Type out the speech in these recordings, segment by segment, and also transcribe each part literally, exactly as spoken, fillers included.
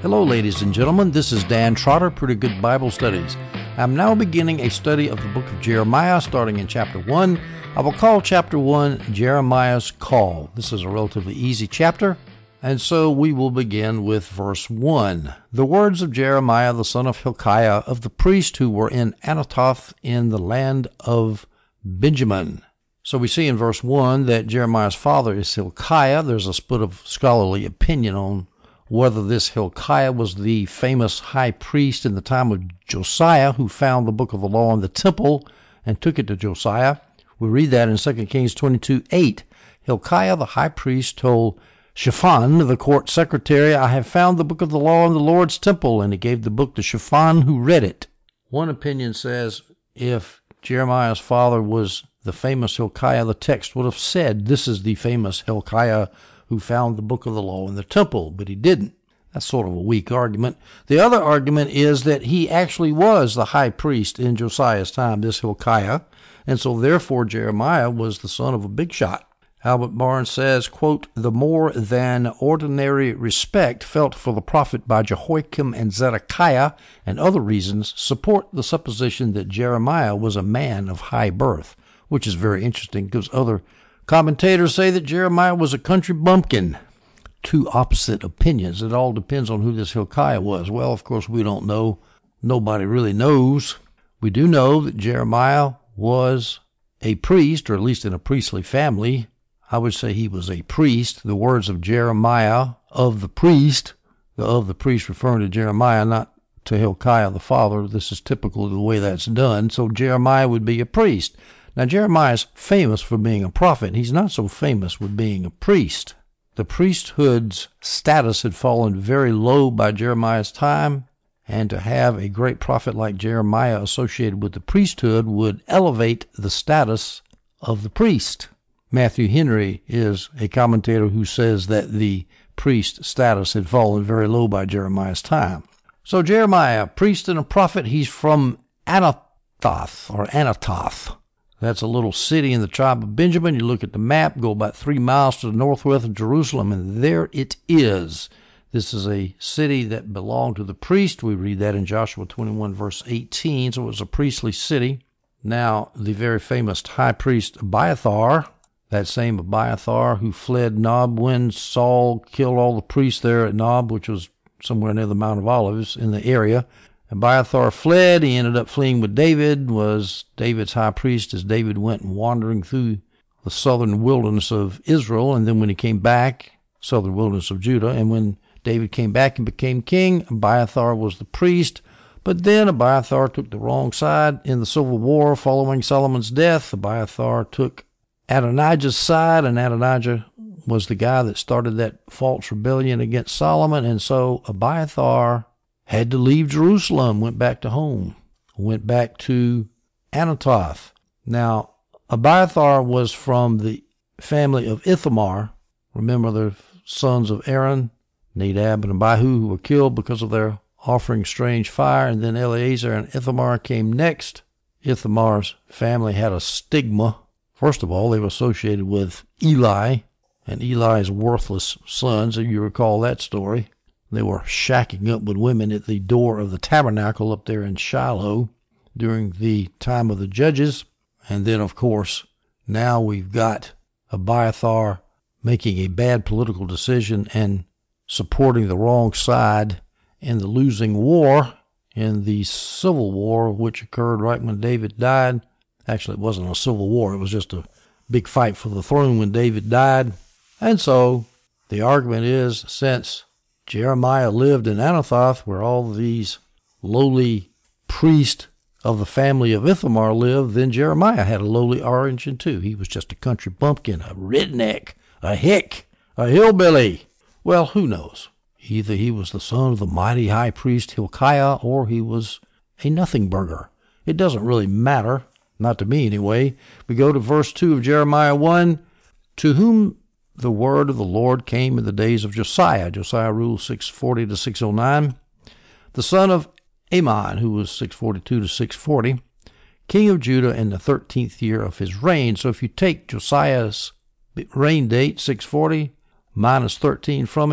Hello, ladies and gentlemen. This is Dan Trotter, Pretty Good Bible Studies. I'm now beginning a study of the book of Jeremiah, starting in chapter one. I will call chapter one Jeremiah's Call. This is a relatively easy chapter, and so we will begin with verse one. The words of Jeremiah, the son of Hilkiah, of the priests who were in Anathoth in the land of Benjamin. So we see in verse one that Jeremiah's father is Hilkiah. There's a split of scholarly opinion on whether this Hilkiah was the famous high priest in the time of Josiah who found the book of the law in the temple and took it to Josiah. We read that in Second Kings twenty-two eight. Hilkiah the high priest told Shaphan, the court secretary, I have found the book of the law in the Lord's temple, and he gave the book to Shaphan, who read it. One opinion says if Jeremiah's father was the famous Hilkiah, the text would have said, this is the famous Hilkiah who found the book of the law in the temple, but he didn't. That's sort of a weak argument. The other argument is that he actually was the high priest in Josiah's time, this Hilkiah, and so therefore Jeremiah was the son of a big shot. Albert Barnes says, quote, the more than ordinary respect felt for the prophet by Jehoiakim and Zedekiah and other reasons support the supposition that Jeremiah was a man of high birth, which is very interesting because other commentators say that Jeremiah was a country bumpkin. Two opposite opinions. It all depends on who this Hilkiah was. Well, of course, we don't know. Nobody really knows. We do know that Jeremiah was a priest, or at least in a priestly family. I would say he was a priest. The words of Jeremiah, of the priest, the of the priest referring to Jeremiah, not to Hilkiah the father. This is typical of the way that's done. So Jeremiah would be a priest. Now, Jeremiah is famous for being a prophet. He's not so famous with being a priest. The priesthood's status had fallen very low by Jeremiah's time, and to have a great prophet like Jeremiah associated with the priesthood would elevate the status of the priest. Matthew Henry is a commentator who says that the priest status had fallen very low by Jeremiah's time. So Jeremiah, priest and a prophet, he's from Anathoth, or Anathoth. That's a little city in the tribe of Benjamin. You look at the map, go about three miles to the northwest of Jerusalem, and there it is. This is a city that belonged to the priest. We read that in Joshua twenty-one, verse eighteen, so it was a priestly city. Now, the very famous high priest Abiathar, that same Abiathar who fled Nob when Saul killed all the priests there at Nob, which was somewhere near the Mount of Olives in the area, Abiathar fled. He ended up fleeing with David, was David's high priest as David went wandering through the southern wilderness of Israel. And then when he came back, southern wilderness of Judah, and when David came back and became king, Abiathar was the priest. But then Abiathar took the wrong side in the civil war following Solomon's death. Abiathar took Adonijah's side, and Adonijah was the guy that started that false rebellion against Solomon. And so Abiathar had to leave Jerusalem, went back to home, went back to Anathoth. Now, Abiathar was from the family of Ithamar. Remember the sons of Aaron, Nadab and Abihu, who were killed because of their offering strange fire, and then Eleazar and Ithamar came next. Ithamar's family had a stigma. First of all, they were associated with Eli and Eli's worthless sons, if you recall that story. They were shacking up with women at the door of the tabernacle up there in Shiloh during the time of the judges. And then, of course, now we've got Abiathar making a bad political decision and supporting the wrong side in the losing war, in the civil war, which occurred right when David died. Actually, it wasn't a civil war. It was just a big fight for the throne when David died. And so the argument is, since Jeremiah lived in Anathoth, where all these lowly priests of the family of Ithamar lived, then Jeremiah had a lowly origin too. He was just a country bumpkin, a redneck, a hick, a hillbilly. Well, who knows? Either he was the son of the mighty high priest Hilkiah, or he was a nothing burger. It doesn't really matter, not to me anyway. We go to verse two of Jeremiah one, to whom the word of the Lord came in the days of Josiah. Josiah ruled six forty to six oh nine. The son of Amon, who was six forty-two to six forty, king of Judah in the thirteenth year of his reign. So if you take Josiah's reign date, six forty, minus thirteen from it,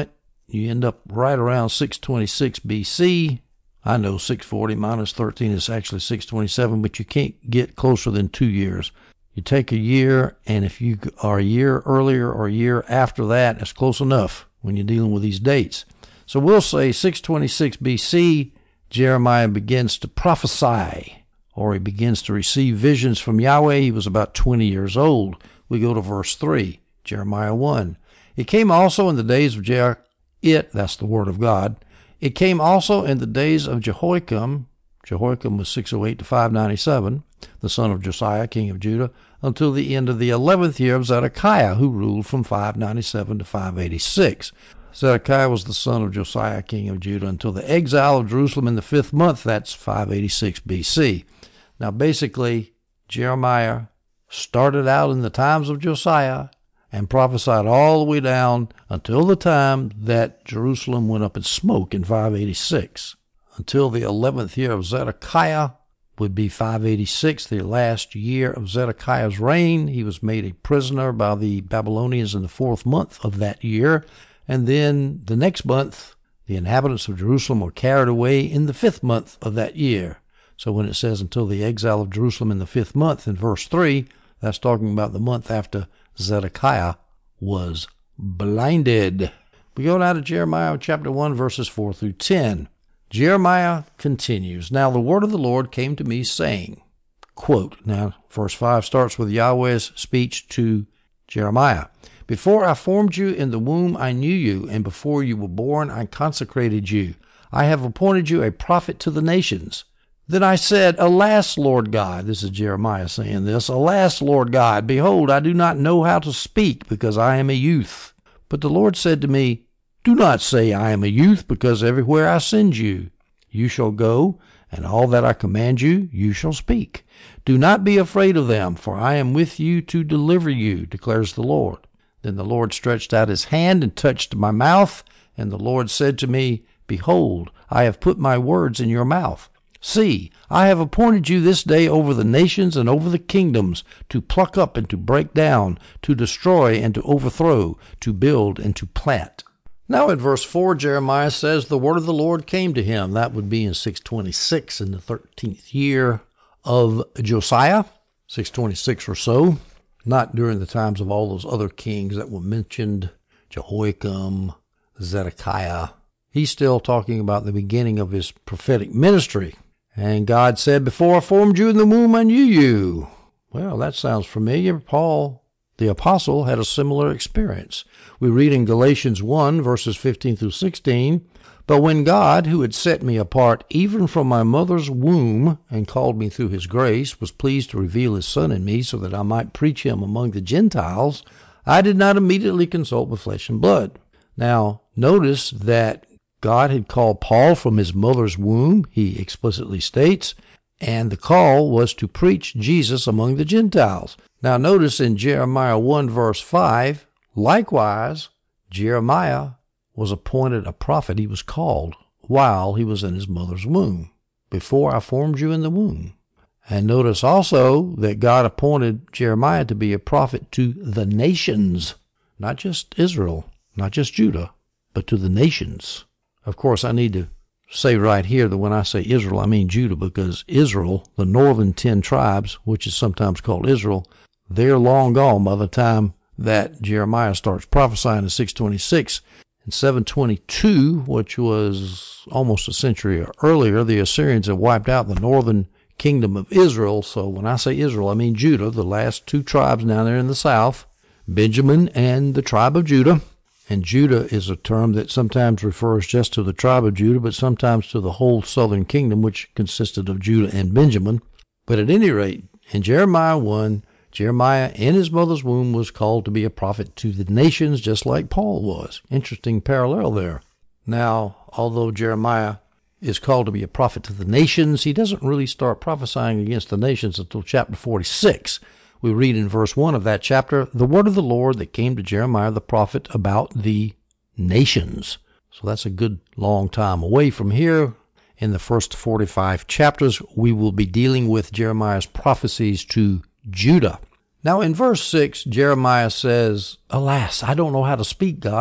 you end up right around six twenty-six B C. I know six forty minus thirteen is actually six twenty-seven, but you can't get closer than two years. You take a year, and if you are a year earlier or a year after that, that's close enough when you're dealing with these dates. So we'll say six twenty-six B C, Jeremiah begins to prophesy, or he begins to receive visions from Yahweh. He was about twenty years old. We go to verse three, Jeremiah one. It came also in the days of Je- it, that's the word of God. It came also in the days of Jehoiakim. Jehoiakim was six oh eight to five ninety-seven, the son of Josiah, king of Judah, until the end of the eleventh year of Zedekiah, who ruled from five ninety-seven to five eighty-six. Zedekiah was the son of Josiah, king of Judah, until the exile of Jerusalem in the fifth month. That's five eighty-six B C. Now, basically, Jeremiah started out in the times of Josiah and prophesied all the way down until the time that Jerusalem went up in smoke in five eighty-six. Until the eleventh year of Zedekiah would be five eighty-six, the last year of Zedekiah's reign. He was made a prisoner by the Babylonians in the fourth month of that year. And then the next month, the inhabitants of Jerusalem were carried away in the fifth month of that year. So when it says until the exile of Jerusalem in the fifth month in verse three, that's talking about the month after Zedekiah was blinded. We go now to Jeremiah chapter one, verses four through ten. Jeremiah continues, Now the word of the Lord came to me, saying, quote, now verse five starts with Yahweh's speech to Jeremiah. Before I formed you in the womb, I knew you, and before you were born, I consecrated you. I have appointed you a prophet to the nations. Then I said, Alas, Lord God, this is Jeremiah saying this, Alas, Lord God, behold, I do not know how to speak, because I am a youth. But the Lord said to me, Do not say I am a youth, because everywhere I send you, you shall go, and all that I command you, you shall speak. Do not be afraid of them, for I am with you to deliver you, declares the Lord. Then the Lord stretched out his hand and touched my mouth, and the Lord said to me, Behold, I have put my words in your mouth. See, I have appointed you this day over the nations and over the kingdoms, to pluck up and to break down, to destroy and to overthrow, to build and to plant. Now in verse four, Jeremiah says, The word of the Lord came to him. That would be in six twenty-six, in the thirteenth year of Josiah, six twenty-six or so. Not during the times of all those other kings that were mentioned, Jehoiakim, Zedekiah. He's still talking about the beginning of his prophetic ministry. And God said, Before I formed you in the womb, I knew you. Well, that sounds familiar. Paul, the apostle, had a similar experience. We read in Galatians one, verses fifteen through sixteen, But when God, who had set me apart even from my mother's womb, and called me through his grace, was pleased to reveal his Son in me, so that I might preach him among the Gentiles, I did not immediately consult with flesh and blood. Now, notice that God had called Paul from his mother's womb, he explicitly states, and the call was to preach Jesus among the Gentiles. Now notice in Jeremiah one verse five, likewise, Jeremiah was appointed a prophet. He was called while he was in his mother's womb, before I formed you in the womb. And notice also that God appointed Jeremiah to be a prophet to the nations, not just Israel, not just Judah, but to the nations. Of course, I need to say right here that when I say Israel, I mean Judah, because Israel, the northern ten tribes, which is sometimes called Israel, they're long gone by the time that Jeremiah starts prophesying in six twenty-six. In seven twenty-two, which was almost a century earlier, the Assyrians had wiped out the northern kingdom of Israel. So when I say Israel, I mean Judah, the last two tribes down there in the south, Benjamin and the tribe of Judah. And Judah is a term that sometimes refers just to the tribe of Judah, but sometimes to the whole southern kingdom, which consisted of Judah and Benjamin. But at any rate, in Jeremiah one, Jeremiah in his mother's womb was called to be a prophet to the nations, just like Paul was. Interesting parallel there. Now, although Jeremiah is called to be a prophet to the nations, he doesn't really start prophesying against the nations until chapter forty-six. We read in verse one of that chapter, the word of the Lord that came to Jeremiah the prophet about the nations. So that's a good long time away from here. In the first forty-five chapters, we will be dealing with Jeremiah's prophecies to Judah. Now in verse six, Jeremiah says, Alas, I don't know how to speak, God.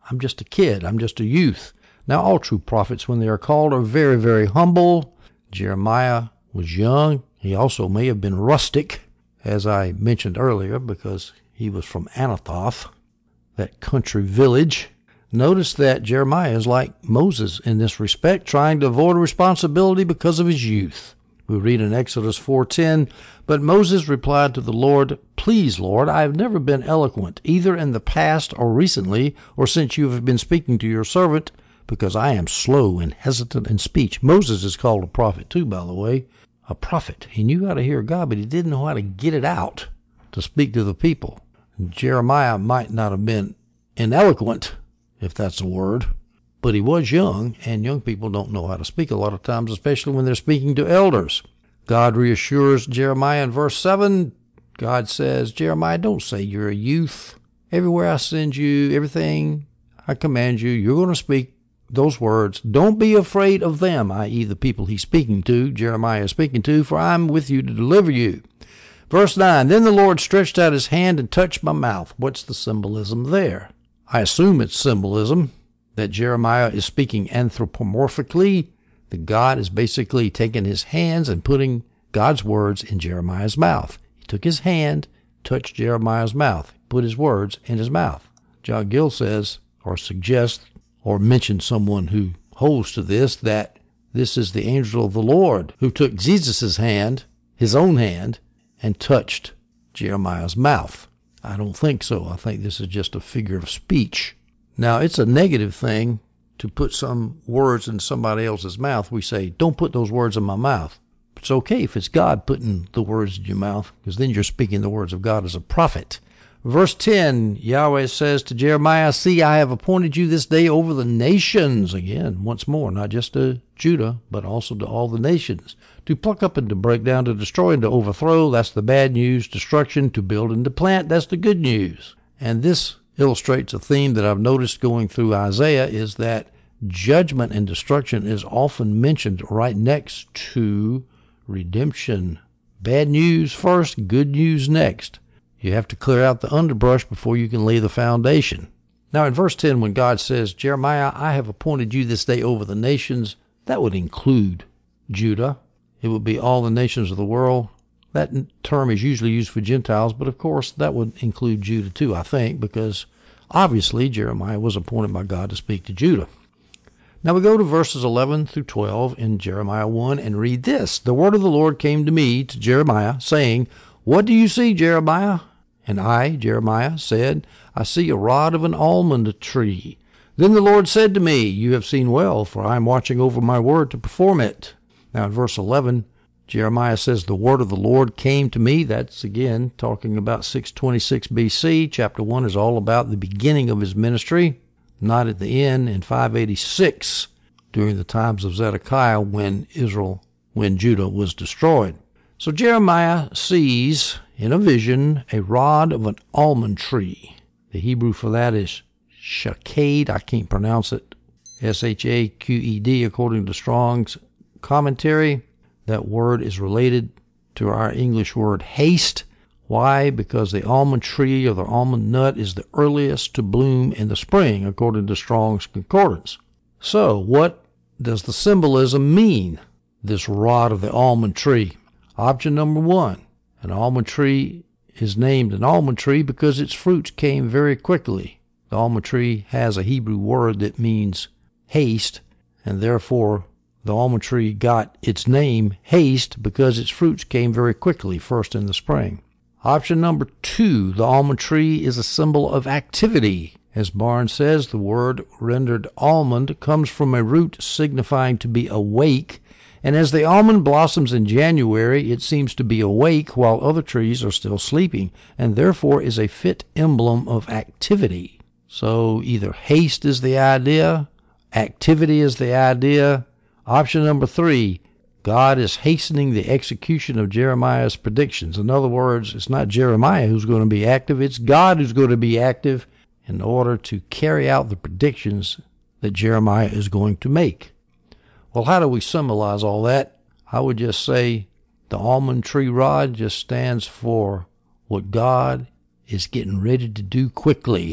I'm just a kid. I'm just a youth. Now, all true prophets, when they are called, are very, very humble. Jeremiah was young. He also may have been rustic, as I mentioned earlier, because he was from Anathoth, that country village. Notice that Jeremiah is like Moses in this respect, trying to avoid responsibility because of his youth. We read in Exodus four ten, "But Moses replied to the Lord, 'Please, Lord, I have never been eloquent, either in the past or recently, or since you have been speaking to your servant, because I am slow and hesitant in speech.'" Moses is called a prophet too, by the way. A prophet. He knew how to hear God, but he didn't know how to get it out to speak to the people. Jeremiah might not have been ineloquent, if that's a word, but he was young, and young people don't know how to speak a lot of times, especially when they're speaking to elders. God reassures Jeremiah in verse seven. God says, "Jeremiah, don't say you're a youth. Everywhere I send you, everything I command you, you're going to speak those words. Don't be afraid of them," that is the people he's speaking to, Jeremiah is speaking to, "for I'm with you to deliver you." Verse nine, "Then the Lord stretched out his hand and touched my mouth." What's the symbolism there? I assume it's symbolism that Jeremiah is speaking anthropomorphically, that God is basically taking his hands and putting God's words in Jeremiah's mouth. He took his hand, touched Jeremiah's mouth, put his words in his mouth. John Gill says, or suggests, or mentions someone who holds to this, that this is the angel of the Lord who took Jesus' hand, his own hand, and touched Jeremiah's mouth. I don't think so. I think this is just a figure of speech. Now, it's a negative thing to put some words in somebody else's mouth. We say, don't put those words in my mouth. It's okay if it's God putting the words in your mouth, because then you're speaking the words of God as a prophet. Verse ten, Yahweh says to Jeremiah, "See, I have appointed you this day over the nations." Again, once more, not just to Judah, but also to all the nations. To pluck up and to break down, to destroy and to overthrow, that's the bad news. Destruction, to build and to plant, that's the good news. And this illustrates a theme that I've noticed going through Isaiah, is that judgment and destruction is often mentioned right next to redemption. Bad news first, good news next. You have to clear out the underbrush before you can lay the foundation. Now in verse ten, when God says, "Jeremiah, I have appointed you this day over the nations," that would include Judah. It would be all the nations of the world. That term is usually used for Gentiles, but of course that would include Judah too, I think, because obviously Jeremiah was appointed by God to speak to Judah. Now we go to verses eleven through twelve in Jeremiah one and read this. "The word of the Lord came to me," to Jeremiah, saying, "What do you see, Jeremiah?" And I, Jeremiah, said, "I see a rod of an almond tree." Then the Lord said to me, "You have seen well, for I am watching over my word to perform it." Now in verse eleven, Jeremiah says, "The word of the Lord came to me." That's again talking about six twenty-six B C. Chapter one is all about the beginning of his ministry, not at the end in five eighty-six, during the times of Zedekiah, when Israel, when Judah was destroyed. So Jeremiah sees in a vision a rod of an almond tree. The Hebrew for that is shaked. I can't pronounce it. S H A Q E D, according to Strong's commentary. That word is related to our English word haste. Why? Because the almond tree or the almond nut is the earliest to bloom in the spring, according to Strong's concordance. So what does the symbolism mean, this rod of the almond tree? Option number one, an almond tree is named an almond tree because its fruits came very quickly. The almond tree has a Hebrew word that means haste, and therefore the almond tree got its name haste because its fruits came very quickly, first in the spring. Option number two, the almond tree is a symbol of activity. As Barnes says, the word rendered almond comes from a root signifying to be awake, and as the almond blossoms in January, it seems to be awake while other trees are still sleeping, and therefore is a fit emblem of activity. So either haste is the idea, activity is the idea. Option number three, God is hastening the execution of Jeremiah's predictions. In other words, it's not Jeremiah who's going to be active, it's God who's going to be active in order to carry out the predictions that Jeremiah is going to make. Well, how do we symbolize all that? I would just say the almond tree rod just stands for what God is getting ready to do quickly.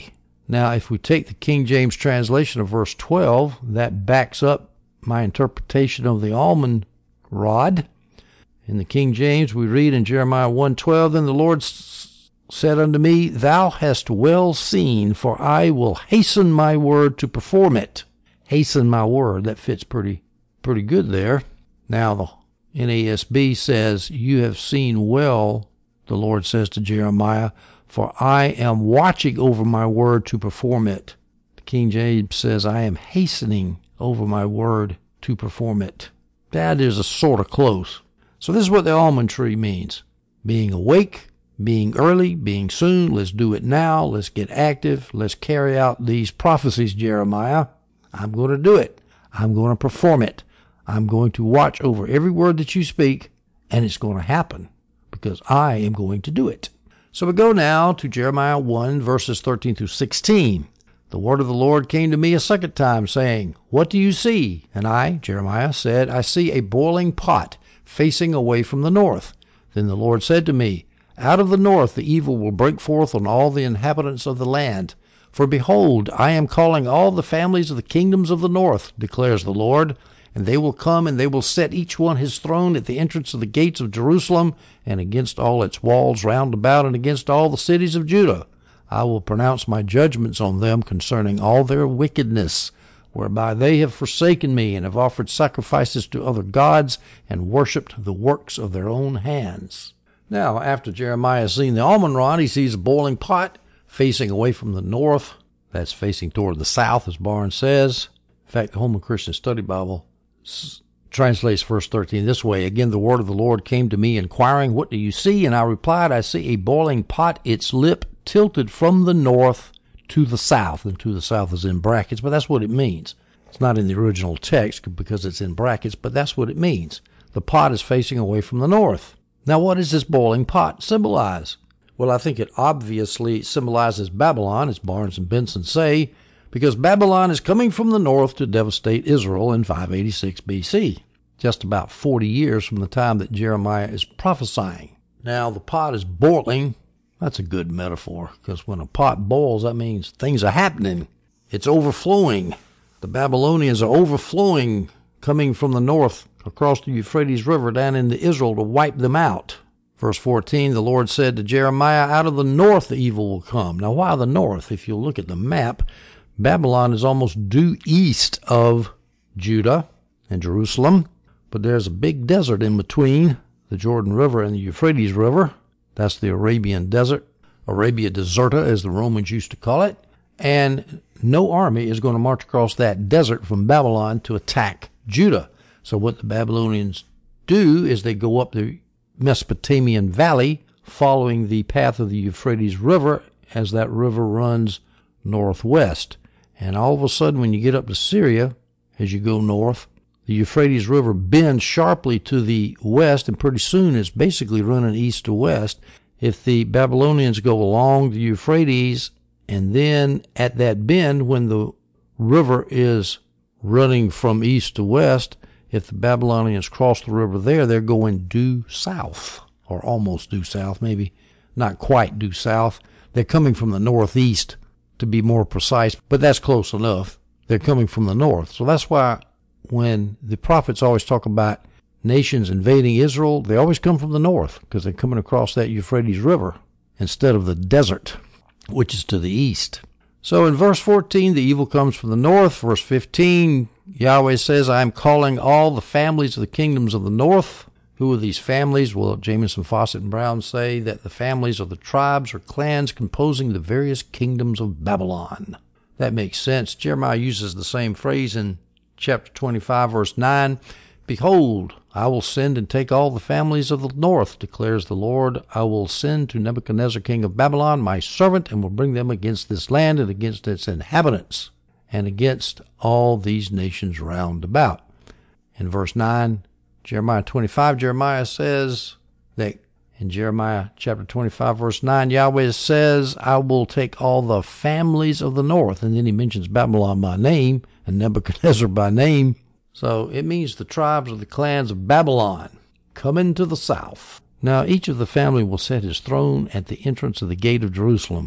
Now, if we take the King James translation of verse twelve, that backs up my interpretation of the almond rod. In the King James, we read in Jeremiah one twelve, Then the Lord s- said unto me, Thou hast well seen, for I will hasten my word to perform it. Hasten my word. That fits pretty, pretty good there. Now, the N A S B says, You have seen well, the Lord says to Jeremiah, for I am watching over my word to perform it. The King James says, I am hastening over my word to perform it. That is a sort of close. So this is what the almond tree means. Being awake, being early, being soon. Let's do it now. Let's get active. Let's carry out these prophecies, Jeremiah. I'm going to do it. I'm going to perform it. I'm going to watch over every word that you speak, and it's going to happen because I am going to do it. So we go now to Jeremiah one, verses thirteen through sixteen. The word of the Lord came to me a second time, saying, What do you see? And I, Jeremiah, said, I see a boiling pot facing away from the north. Then the Lord said to me, Out of the north the evil will break forth on all the inhabitants of the land. For behold, I am calling all the families of the kingdoms of the north, declares the Lord. And they will come, and they will set each one his throne at the entrance of the gates of Jerusalem, and against all its walls round about, and against all the cities of Judah. I will pronounce my judgments on them concerning all their wickedness, whereby they have forsaken me, and have offered sacrifices to other gods, and worshipped the works of their own hands. Now, after Jeremiah has seen the almond rod, he sees a boiling pot facing away from the north. That's facing toward the south, as Barnes says. In fact, the Holman Christian Study Bible translates verse thirteen this way. Again, the word of the Lord came to me, inquiring, What do you see? And I replied, I see a boiling pot, its lip tilted from the north to the south. And to the south is in brackets, but that's what it means. It's not in the original text because it's in brackets, but that's what it means. The pot is facing away from the north. Now, what does this boiling pot symbolize? Well, I think it obviously symbolizes Babylon, as Barnes and Benson say, because Babylon is coming from the north to devastate Israel in five eighty-six B C, just about forty years from the time that Jeremiah is prophesying. Now, the pot is boiling. That's a good metaphor, because when a pot boils, that means things are happening. It's overflowing. The Babylonians are overflowing, coming from the north across the Euphrates River down into Israel to wipe them out. Verse fourteen, the Lord said to Jeremiah, Out of the north the evil will come. Now, why the north? If you look at the map, Babylon is almost due east of Judah and Jerusalem, but there's a big desert in between the Jordan River and the Euphrates River. That's the Arabian Desert, Arabia Deserta, as the Romans used to call it, and no army is going to march across that desert from Babylon to attack Judah. So what the Babylonians do is they go up the Mesopotamian Valley, following the path of the Euphrates River as that river runs northwest. And all of a sudden, when you get up to Syria, as you go north, the Euphrates River bends sharply to the west, and pretty soon it's basically running east to west. If the Babylonians go along the Euphrates, and then at that bend, when the river is running from east to west, if the Babylonians cross the river there, they're going due south, or almost due south, maybe not quite due south. They're coming from the northeast, to be more precise, but that's close enough. They're coming from the north. So that's why when the prophets always talk about nations invading Israel, they always come from the north, because they're coming across that Euphrates River instead of the desert, which is to the east. So in verse fourteen, the evil comes from the north. Verse fifteen, Yahweh says, I am calling all the families of the kingdoms of the north. Who are these families? Well, Jamieson, Fawcett, and Brown say that the families are the tribes or clans composing the various kingdoms of Babylon. That makes sense. Jeremiah uses the same phrase in chapter twenty-five, verse nine. Behold, I will send and take all the families of the north, declares the Lord. I will send to Nebuchadnezzar, king of Babylon, my servant, and will bring them against this land and against its inhabitants, and against all these nations round about. In verse nine, Jeremiah twenty-five, Jeremiah says that in Jeremiah chapter twenty-five, verse nine, Yahweh says, I will take all the families of the north. And then he mentions Babylon by name and Nebuchadnezzar by name. So it means the tribes or the clans of Babylon coming to the south. Now each of the family will set his throne at the entrance of the gate of Jerusalem.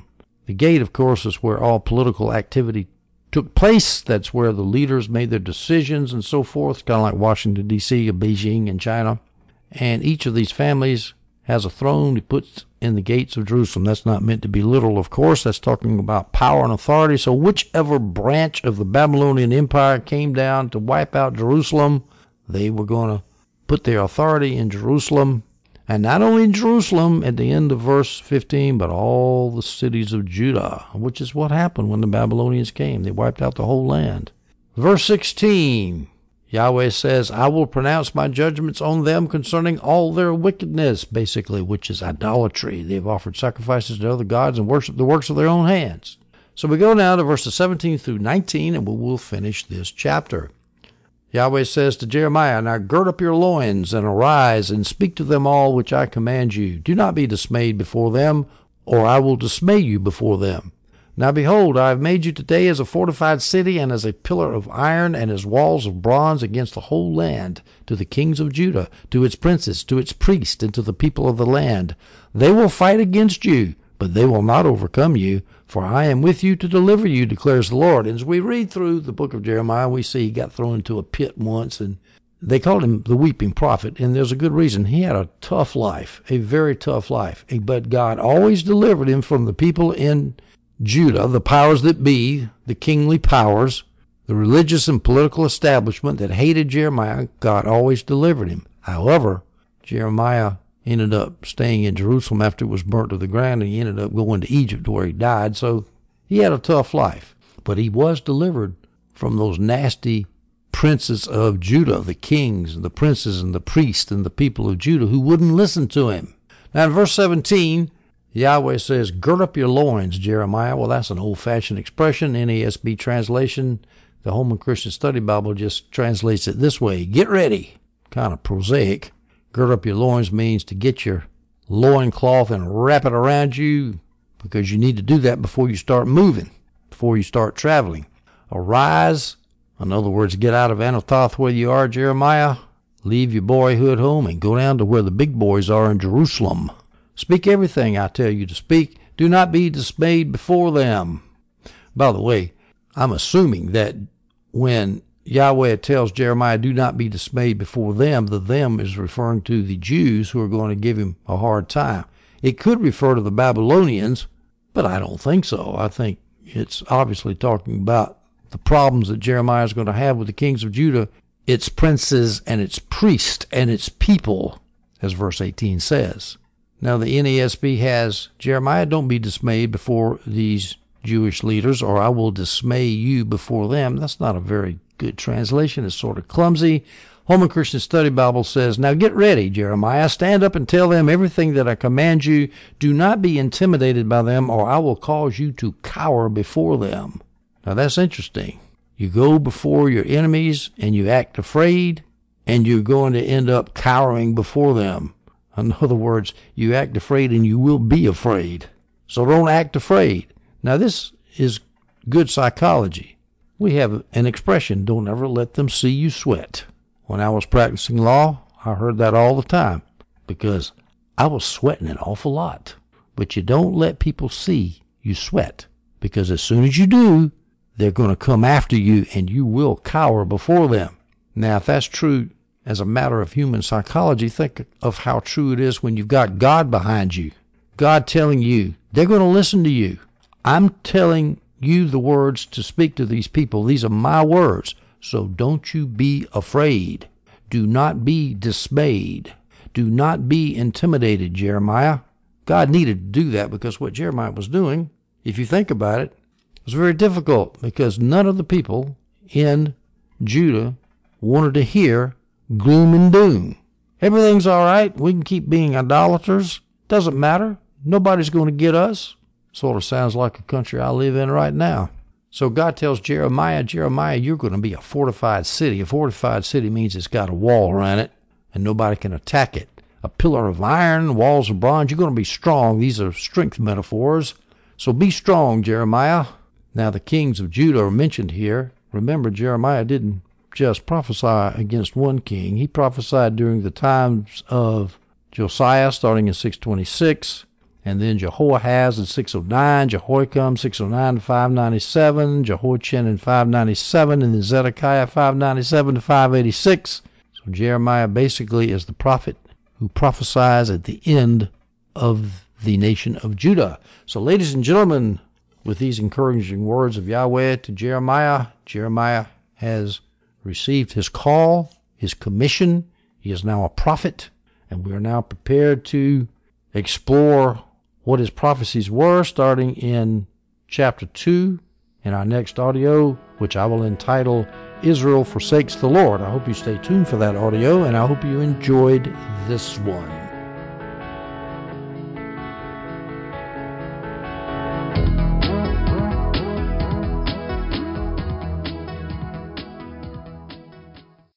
The gate, of course, is where all political activity took place. That's where the leaders made their decisions and so forth, kind of like Washington, D C, or Beijing in China. And each of these families has a throne he puts in the gates of Jerusalem. That's not meant to be literal, of course. That's talking about power and authority. So whichever branch of the Babylonian Empire came down to wipe out Jerusalem, they were going to put their authority in Jerusalem. And not only in Jerusalem at the end of verse fifteen, but all the cities of Judah, which is what happened when the Babylonians came. They wiped out the whole land. Verse sixteen, Yahweh says, I will pronounce my judgments on them concerning all their wickedness, basically, which is idolatry. They've offered sacrifices to other gods and worshiped the works of their own hands. So we go now to verses seventeen through nineteen, and we will finish this chapter. Yahweh says to Jeremiah, Now gird up your loins, and arise, and speak to them all which I command you. Do not be dismayed before them, or I will dismay you before them. Now behold, I have made you today as a fortified city, and as a pillar of iron, and as walls of bronze against the whole land, to the kings of Judah, to its princes, to its priests, and to the people of the land. They will fight against you, but they will not overcome you, for I am with you to deliver you, declares the Lord. And as we read through the book of Jeremiah, we see he got thrown into a pit once, and they called him the weeping prophet, and there's a good reason. He had a tough life, a very tough life, but God always delivered him from the people in Judah, the powers that be, the kingly powers, the religious and political establishment that hated Jeremiah. God always delivered him. However, Jeremiah ended up staying in Jerusalem after it was burnt to the ground, and he ended up going to Egypt where he died. So he had a tough life, but he was delivered from those nasty princes of Judah, the kings, the princes, and the priests, and the people of Judah who wouldn't listen to him. Now in verse seventeen, Yahweh says, Gird up your loins, Jeremiah. Well, that's an old-fashioned expression. N A S B translation, the Holman Christian Study Bible, just translates it this way. Get ready. Kind of prosaic. Gird up your loins means to get your loincloth and wrap it around you, because you need to do that before you start moving, before you start traveling. Arise, in other words, get out of Anathoth where you are, Jeremiah. Leave your boyhood home and go down to where the big boys are in Jerusalem. Speak everything I tell you to speak. Do not be dismayed before them. By the way, I'm assuming that when Yahweh tells Jeremiah, do not be dismayed before them, the them is referring to the Jews who are going to give him a hard time. It could refer to the Babylonians, but I don't think so. I think it's obviously talking about the problems that Jeremiah is going to have with the kings of Judah, its princes and its priests and its people, as verse eighteen says. Now the N A S B has, Jeremiah, don't be dismayed before these Jewish leaders, or I will dismay you before them. That's not a very good translation. It's sort of clumsy. Holman Christian Study Bible says, Now get ready, Jeremiah. Stand up and tell them everything that I command you. Do not be intimidated by them, or I will cause you to cower before them. Now that's interesting. You go before your enemies and you act afraid, and you're going to end up cowering before them. In other words, you act afraid and you will be afraid. So don't act afraid. Now this is good psychology. We have an expression, don't ever let them see you sweat. When I was practicing law, I heard that all the time because I was sweating an awful lot. But you don't let people see you sweat, because as soon as you do, they're going to come after you and you will cower before them. Now, if that's true as a matter of human psychology, think of how true it is when you've got God behind you. God telling you, they're going to listen to you. I'm telling you the words to speak to these people. These are my words. So don't you be afraid. Do not be dismayed. Do not be intimidated, Jeremiah. God needed to do that because what Jeremiah was doing, if you think about it, was very difficult, because none of the people in Judah wanted to hear gloom and doom. Everything's all right. We can keep being idolaters. Doesn't matter. Nobody's going to get us. Sort of sounds like a country I live in right now. So God tells Jeremiah, Jeremiah, you're going to be a fortified city. A fortified city means it's got a wall around it and nobody can attack it. A pillar of iron, walls of bronze. You're going to be strong. These are strength metaphors. So be strong, Jeremiah. Now the kings of Judah are mentioned here. Remember, Jeremiah didn't just prophesy against one king. He prophesied during the times of Josiah, starting in six twenty-six, and then Jehoahaz in six oh nine, Jehoiakim six oh nine to five ninety-seven, Jehoiachin in five ninety-seven, and then Zedekiah five ninety-seven to five eighty-six. So Jeremiah basically is the prophet who prophesies at the end of the nation of Judah. So ladies and gentlemen, with these encouraging words of Yahweh to Jeremiah, Jeremiah has received his call, his commission. He is now a prophet, and we are now prepared to explore what his prophecies were, starting in chapter two in our next audio, which I will entitle Israel Forsakes the Lord. I hope you stay tuned for that audio, and I hope you enjoyed this one.